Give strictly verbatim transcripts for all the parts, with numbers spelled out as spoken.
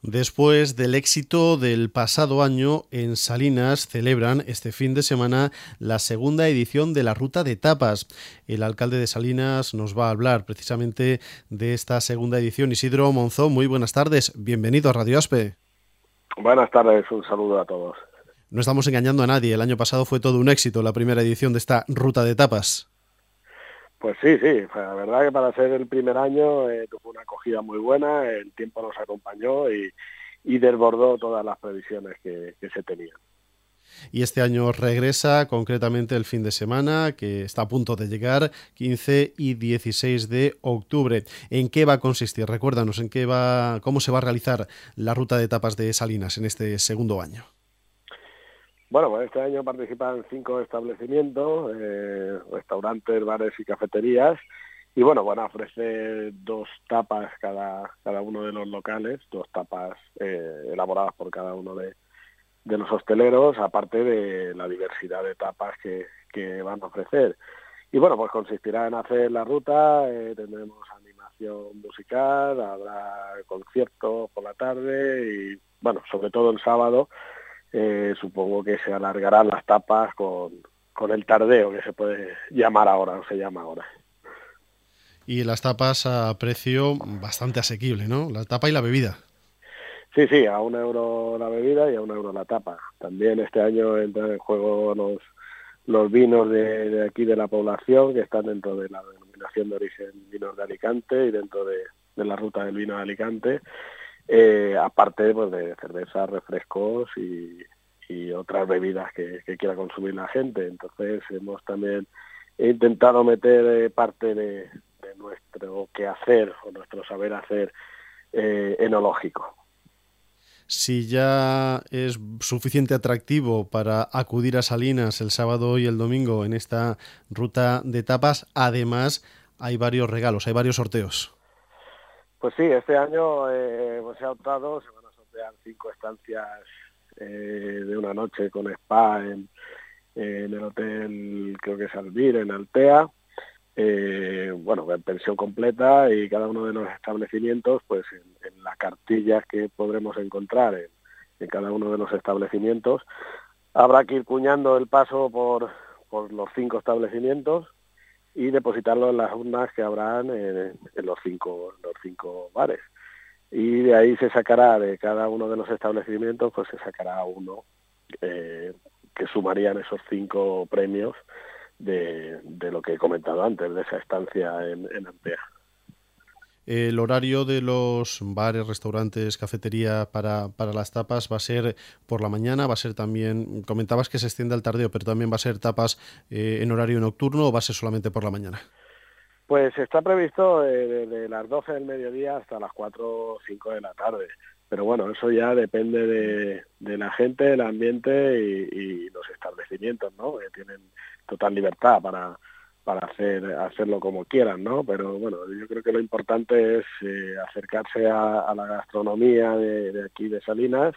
Después del éxito del pasado año, en Salinas celebran este fin de semana la segunda edición de la Ruta de Tapas. El alcalde de Salinas nos va a hablar precisamente de esta segunda edición. Isidro Monzón, muy buenas tardes. Bienvenido a Radio Aspe. Buenas tardes, un saludo a todos. No estamos engañando a nadie. El año pasado fue todo un éxito la primera edición de esta Ruta de Tapas. Pues sí, sí, la verdad que para ser el primer año eh, tuvo una acogida muy buena, el tiempo nos acompañó y, y desbordó todas las previsiones que, que se tenían. Y este año regresa concretamente el fin de semana, que está a punto de llegar, quince y dieciséis de octubre. ¿En qué va a consistir? Recuérdanos, ¿en qué va, cómo se va a realizar la Ruta de Tapas de Salinas en este segundo año? Bueno, pues este año participan cinco establecimientos, eh, restaurantes, bares y cafeterías, y bueno, van a ofrecer dos tapas cada, cada uno de los locales, dos tapas eh, elaboradas por cada uno de, de los hosteleros, aparte de la diversidad de tapas que, que van a ofrecer. Y bueno, pues consistirá en hacer la ruta, eh, tendremos animación musical, habrá conciertos por la tarde y bueno, sobre todo el sábado, eh, supongo que se alargarán las tapas con, con el tardeo, que se puede llamar ahora, o se llama ahora. Y las tapas a precio bastante asequible, ¿no? La tapa y la bebida. Sí, sí, a un euro la bebida y a un euro la tapa. También este año entran en juego los los vinos de, de aquí de la población, que están dentro de la denominación de origen vinos de Alicante y dentro de, de la ruta del vino de Alicante, eh, aparte pues, de cervezas, refrescos y, y otras bebidas que, que quiera consumir la gente. Entonces hemos también intentado meter eh, parte de, de nuestro quehacer o nuestro saber hacer eh, enológico. Si ya es suficiente atractivo para acudir a Salinas el sábado y el domingo en esta ruta de tapas, además hay varios regalos, hay varios sorteos. Pues sí, este año eh, pues se ha optado, se van a sortear cinco estancias eh, de una noche con spa en, en el hotel, creo que es Alvir, en Altea, eh, bueno, en pensión completa, y cada uno de los establecimientos, pues en, en la cartilla que podremos encontrar en, en cada uno de los establecimientos, habrá que ir cuñando el paso por, por los cinco establecimientos y depositarlo en las urnas que habrán en, en los cinco los cinco bares. Y de ahí se sacará, de cada uno de los establecimientos, pues se sacará uno eh, que sumarían esos cinco premios de, de lo que he comentado antes, de esa estancia en, en Altea. El horario de los bares, restaurantes, cafetería para, para las tapas va a ser por la mañana, va a ser también, comentabas que se extiende al tardeo, pero también va a ser tapas eh, en horario nocturno o va a ser solamente por la mañana. Pues está previsto eh, desde las doce del mediodía hasta las cuatro o cinco de la tarde. Pero bueno, eso ya depende de, de la gente, el ambiente y, y los establecimientos, ¿no? Que tienen total libertad para, para hacer hacerlo como quieran, ¿no? Pero bueno, yo creo que lo importante es eh, acercarse a, a la gastronomía de, de aquí de Salinas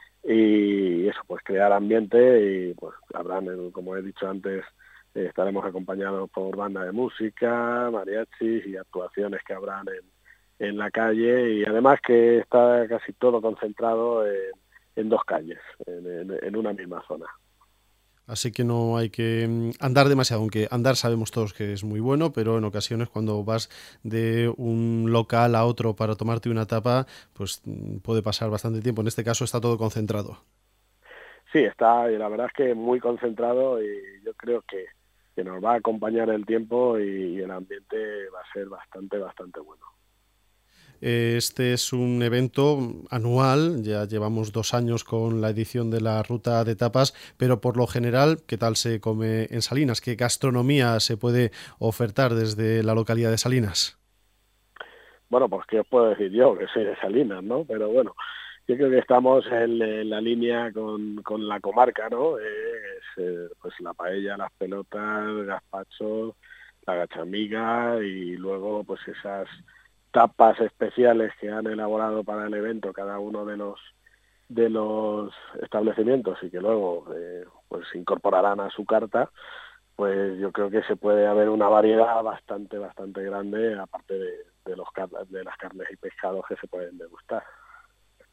y eso, pues crear ambiente y pues habrán, como he dicho antes, eh, estaremos acompañados por banda de música, mariachis y actuaciones que habrán en, en la calle, y además que está casi todo concentrado en, en dos calles, en, en, en una misma zona. Así que no hay que andar demasiado, aunque andar sabemos todos que es muy bueno, pero en ocasiones cuando vas de un local a otro para tomarte una tapa, pues puede pasar bastante tiempo. En este caso está todo concentrado. Sí, está, y la verdad es que muy concentrado, y yo creo que, que nos va a acompañar el tiempo y, y el ambiente va a ser bastante, bastante bueno. Este es un evento anual, ya llevamos dos años con la edición de la Ruta de Tapas, pero por lo general, ¿qué tal se come en Salinas? ¿Qué gastronomía se puede ofertar desde la localidad de Salinas? Bueno, pues qué os puedo decir yo, que soy de Salinas, ¿no? Pero bueno, yo creo que estamos en, en la línea con, con la comarca, ¿no? Eh, es, eh, pues la paella, las pelotas, gazpacho, la gachamiga y luego pues esas tapas especiales que han elaborado para el evento cada uno de los de los establecimientos y que luego eh, pues se incorporarán a su carta. Pues yo creo que se puede haber una variedad bastante, bastante grande, aparte de, de, los, de las carnes y pescados que se pueden degustar.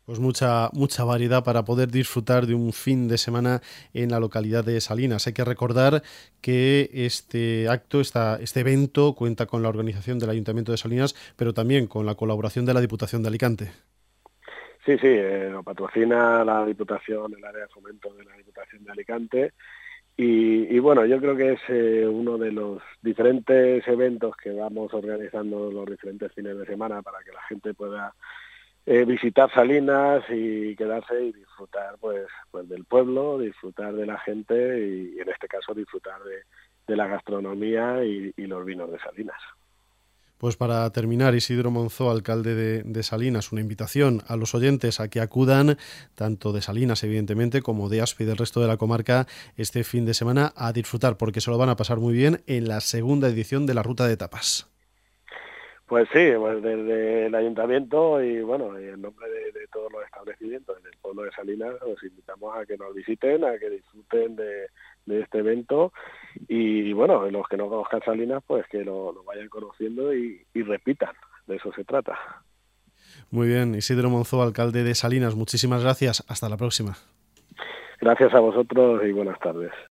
Pues mucha, mucha variedad para poder disfrutar de un fin de semana en la localidad de Salinas. Hay que recordar que este acto, esta, este evento, cuenta con la organización del Ayuntamiento de Salinas, pero también con la colaboración de la Diputación de Alicante. Sí, sí, eh, lo patrocina la Diputación, el área de fomento de la Diputación de Alicante. Y, y bueno, yo creo que es eh, uno de los diferentes eventos que vamos organizando los diferentes fines de semana para que la gente pueda eh, visitar Salinas y quedarse y disfrutar pues pues del pueblo, disfrutar de la gente y, y en este caso disfrutar de, de la gastronomía y, y los vinos de Salinas. Pues para terminar, Isidro Monzó, alcalde de, de Salinas, una invitación a los oyentes a que acudan, tanto de Salinas, evidentemente, como de Aspe y del resto de la comarca, este fin de semana a disfrutar, porque se lo van a pasar muy bien en la segunda edición de la Ruta de Tapas. Pues sí, pues desde el ayuntamiento y bueno, y en nombre de, de todos los establecimientos del pueblo de Salinas, os invitamos a que nos visiten, a que disfruten de, de este evento y bueno, los que no conozcan Salinas, pues que lo, lo vayan conociendo y, y repitan, de eso se trata. Muy bien, Isidro Monzó, alcalde de Salinas, muchísimas gracias, hasta la próxima. Gracias a vosotros y buenas tardes.